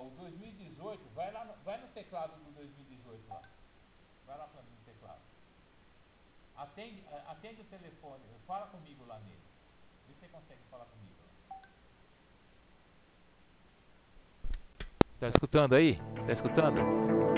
ó, o 2018, vai no teclado do 2018 lá. Vai lá pra mim no teclado. Atende o telefone, fala comigo lá nele. Vê se você consegue falar comigo. Tá escutando aí? Tá escutando?